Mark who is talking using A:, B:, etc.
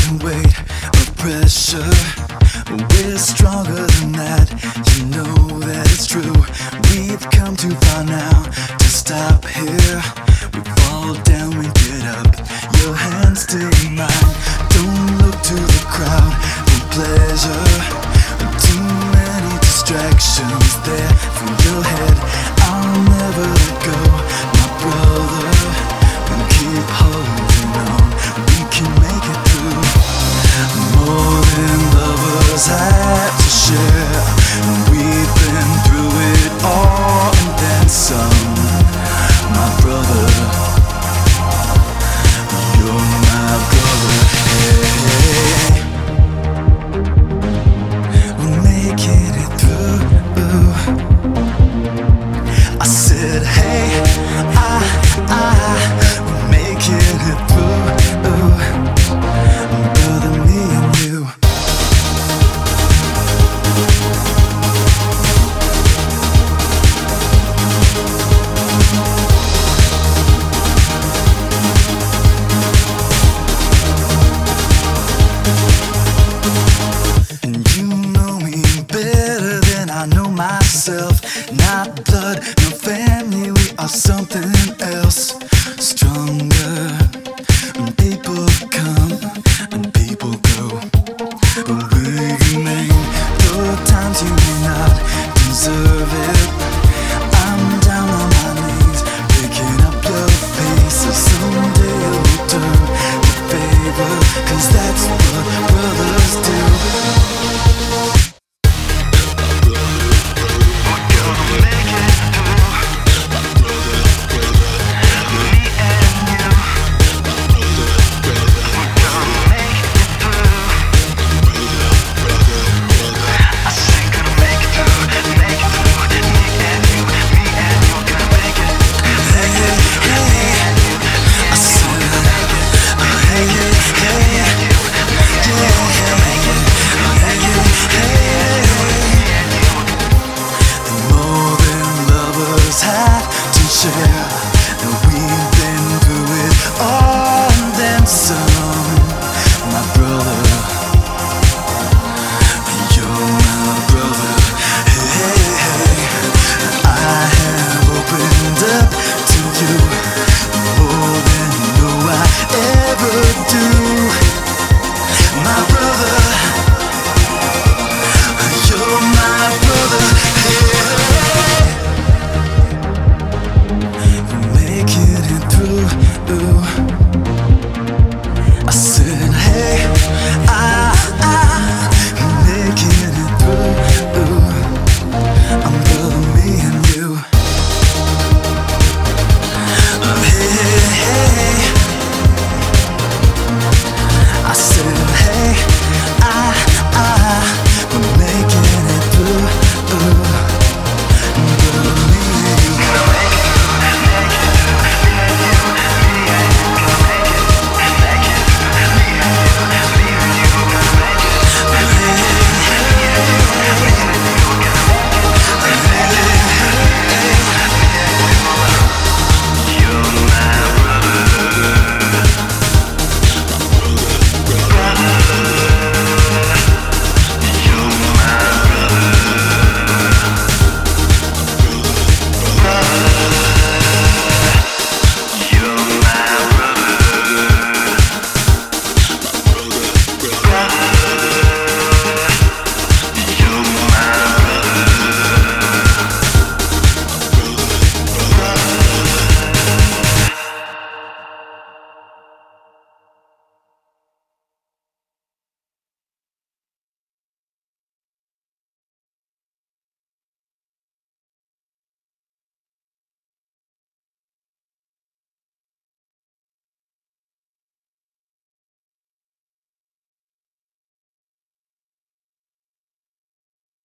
A: weight of pressure. We're stronger than that, you know that it's true. We've come too far now to stop here. We fall down, we get up, your hands still mine. Don't look to the crowd for pleasure. Too many distractions there for your head. I'll never let go, my brother. Keep holding on, we can make it through. More than lovers have to share. We've been through it all and then some. My brother, you're my brother. Hey, we're making it through. I said, hey, we're making it through. Brother, me and you. And you know me better than I know myself. Not blood, no family, we are something else. Stronger, and people come and people go, but we remain. Though times you may not deserve